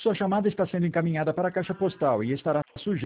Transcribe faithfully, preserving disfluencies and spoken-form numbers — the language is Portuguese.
Sua chamada está sendo encaminhada para a caixa postal e estará sujeita